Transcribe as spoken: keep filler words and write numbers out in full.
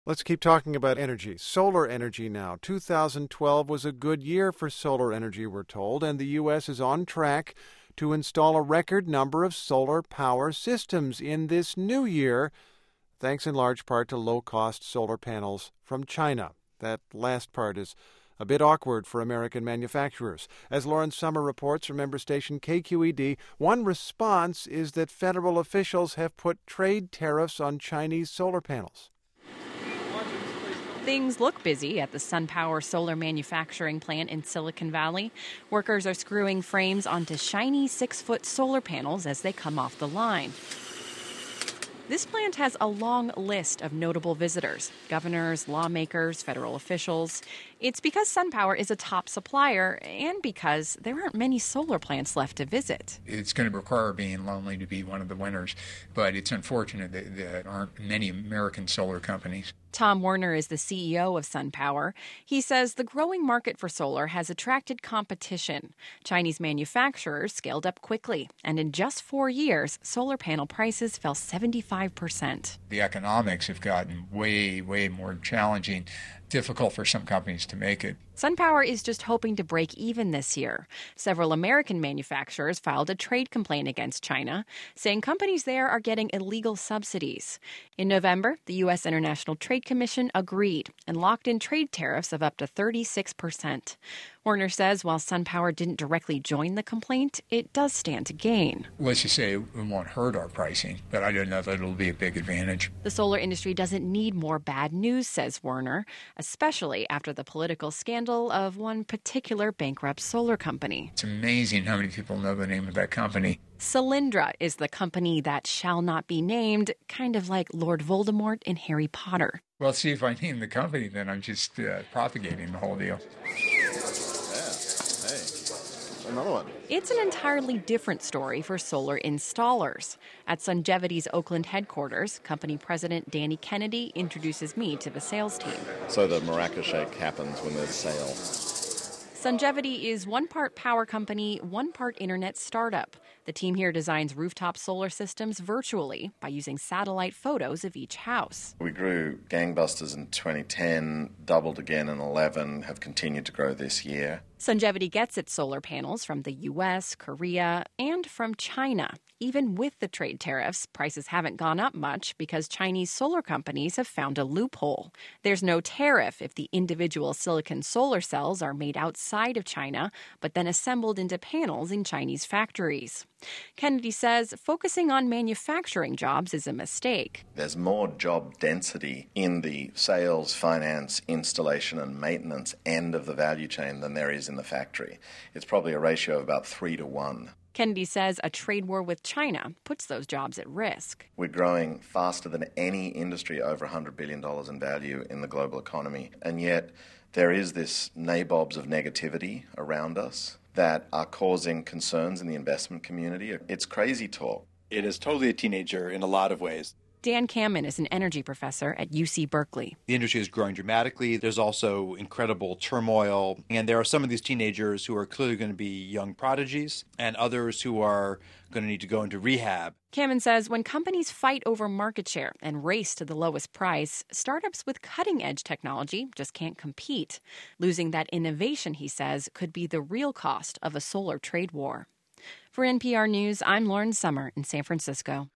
Let's keep talking about energy. Solar energy now. two thousand twelve was a good year for solar energy, we're told, and the U S is on track to install a record number of solar power systems in this new year, thanks in large part to low-cost solar panels from China. That last part is a bit awkward for American manufacturers. As Lauren Sommer reports from member station K Q E D, one response is that federal officials have put trade tariffs on Chinese solar panels. Things look busy at the SunPower solar manufacturing plant in Silicon Valley. Workers are screwing frames onto shiny six-foot solar panels as they come off the line. This plant has a long list of notable visitors: governors, lawmakers, federal officials. It's because SunPower is a top supplier and because there aren't many solar plants left to visit. It's going to require being lonely to be one of the winners, but it's unfortunate that there aren't many American solar companies. Tom Werner is the C E O of SunPower. He says the growing market for solar has attracted competition. Chinese manufacturers scaled up quickly, and in just four years, solar panel prices fell seventy-five percent. The economics have gotten way, way more challenging, difficult for some companies to make it. SunPower is just hoping to break even this year. Several American manufacturers filed a trade complaint against China, saying companies there are getting illegal subsidies. In November, the U S International Trade Commission agreed and locked in trade tariffs of up to thirty-six percent. Werner says while SunPower didn't directly join the complaint, it does stand to gain. Let's just say it won't hurt our pricing, but I don't know that it'll be a big advantage. The solar industry doesn't need more bad news, says Werner, especially after the political scandal of one particular bankrupt solar company. It's amazing how many people know the name of that company. Solyndra is the company that shall not be named, kind of like Lord Voldemort in Harry Potter. Well, see, if I name the company, then I'm just uh, propagating the whole deal. Another one. It's an entirely different story for solar installers. At Sungevity's Oakland headquarters, company president Danny Kennedy introduces me to the sales team. So the maraca shake happens when there's sale. Sungevity is one part power company, one part internet startup. The team here designs rooftop solar systems virtually by using satellite photos of each house. We grew gangbusters in twenty ten, doubled again in eleven, have continued to grow this year. Sungevity gets its solar panels from the U S, Korea, and from China. Even with the trade tariffs, prices haven't gone up much because Chinese solar companies have found a loophole. There's no tariff if the individual silicon solar cells are made outside of China, but then assembled into panels in Chinese factories. Kennedy says focusing on manufacturing jobs is a mistake. There's more job density in the sales, finance, installation, and maintenance end of the value chain than there is in the factory. It's probably a ratio of about three to one. Kennedy says a trade war with China puts those jobs at risk. We're growing faster than any industry over one hundred billion dollars in value in the global economy. And yet there is this nabobs of negativity around us that are causing concerns in the investment community. It's crazy talk. It is totally a teenager in a lot of ways. Dan Kamen is an energy professor at U C Berkeley. The industry is growing dramatically. There's also incredible turmoil. And there are some of these teenagers who are clearly going to be young prodigies and others who are going to need to go into rehab. Kamen says when companies fight over market share and race to the lowest price, startups with cutting-edge technology just can't compete. Losing that innovation, he says, could be the real cost of a solar trade war. For N P R News, I'm Lauren Sommer in San Francisco.